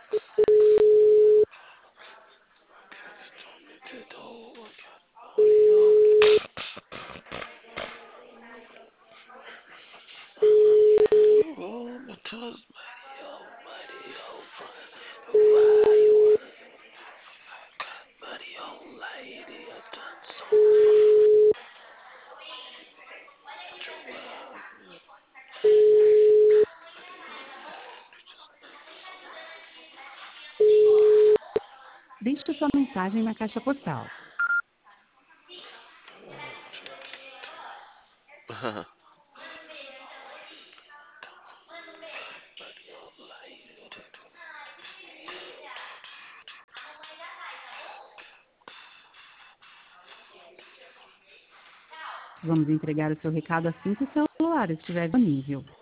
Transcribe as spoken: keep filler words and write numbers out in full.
Oh, Matheus, Maria, Maria, Maria, Maria, lady, attention. Deixe sua mensagem na caixa postal. Vamos entregar o seu recado assim que o celular estiver disponível.